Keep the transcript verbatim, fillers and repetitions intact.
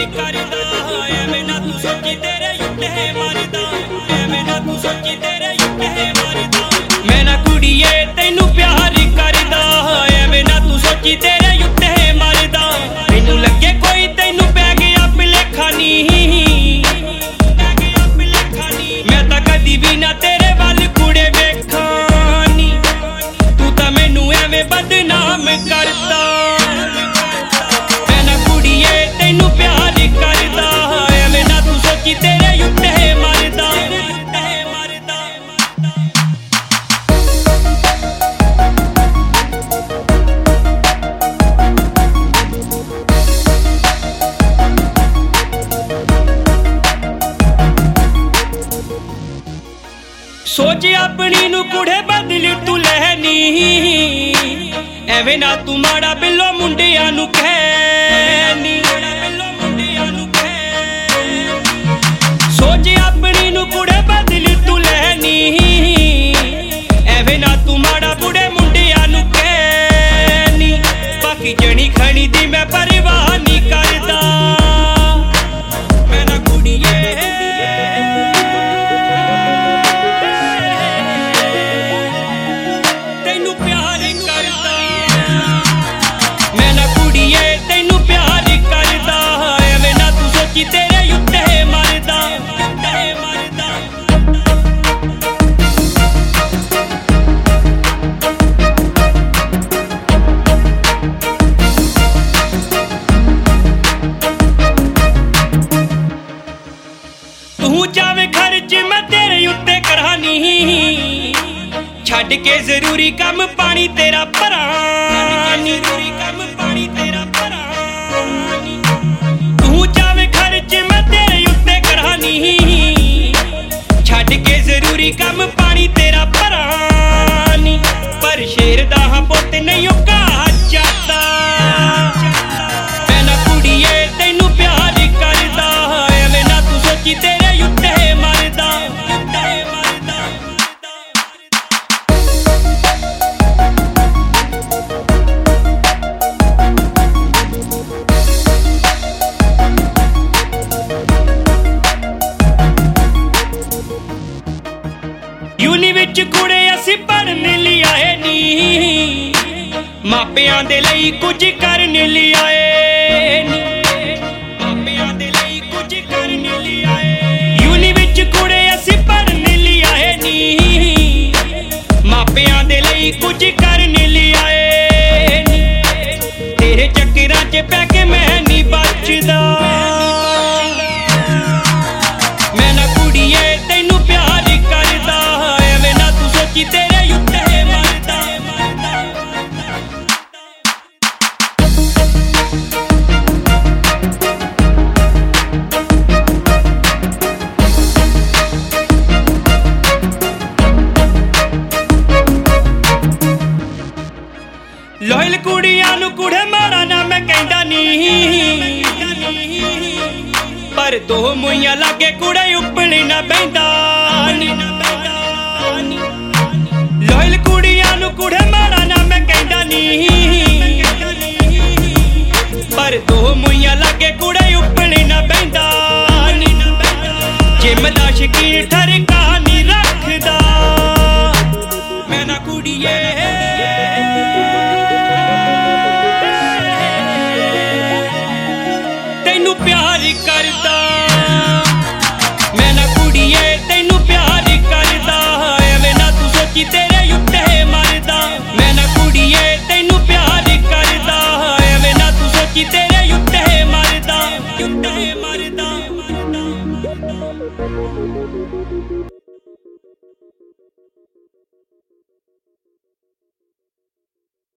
करदा एवें ना तू सोची तेरे युद्ध है मरदा एवें ना तू सोची तेरे युद्ध है मरदा मैं ना कुड़िए तैनू प्यार करदा एवें ना तू सोची तेरे युद्ध है मरदा मैनू लगे कोई तैनू पै गया भुलेखा नी मैं तां कदी भी ना तेरे वल कुड़े वेखां नी तू तां मैनू एवें बदनाम करदा तेरे युद्ध है मरदा सोच अपनी नू कुड़े बदली तू लहनी एवें ना तू माड़ा बिलो मुंडियां नू कहनी सोच अपनी नू कुड़े बदली तू लहनी एवें ना तू माड़ा बुढ़े मुंडियां नू कहनी बाकी जनी खनी दी मैं परवाह नहीं करदा मैं ना कुड़िए तैनू प्यार करदा मैं ना कुड़िए तैनू प्यार करदा एवें ना तू सोची तेरे युद्ध है मरदा तू चावे खर्च मैं तेरे उत्ते करानी छड्ड के जरूरी कम पानी तेरा भरानी तू चावे खर्च मैं तेरे उत्ते करानी छड्ड के जरूरी कम पानी तेरा भरानी पर शेर दा हां पुत्त नहीं ओ घाह चरदा मैं ना कुड़िए तैनू प्यार करदा एवें ना तू सोची तेरे युद्ध है मरदा यूनी विच कुड़े असीं पढ़न लई आए नी मापियां दे लई कुछ करन लई आए नी मापियां दे लई कुछ करन लई आए यूनी विच कुड़े असीं पढ़न लई आए नी मापियां दे लई कुछ करन लई आए नी तेरे चक्करां च पै के मैं नहीं बचदा मैं ना कुड़िए तैनू प्यार करदा एवें ना तू सोची तेरे युद्ध है मरदा लोयल कुड़ियां नू कुड़े माड़ा ना मैं कहंदा नी पर दो मुइयां लागे कुड़े उपली ना बहिंदा लोयल कुड़ियां नू कुड़े माड़ा ना मैं कहंदा नी पर दो मुइयां लागे कुड़े उपली ना बहिंदा जिम दा शकीन ठरका नहीं रखदा मैं ना कुड़िए तैनू प्यार करदा मैं ना कुड़िए तैनू प्यार करदा एवें ना तू सोची तेरे युद्ध है मरदा मैं ना कुड़िए तैनू प्यार करदा एवें ना तू सोची तेरे युद्ध है मरदा युद्ध है मरदा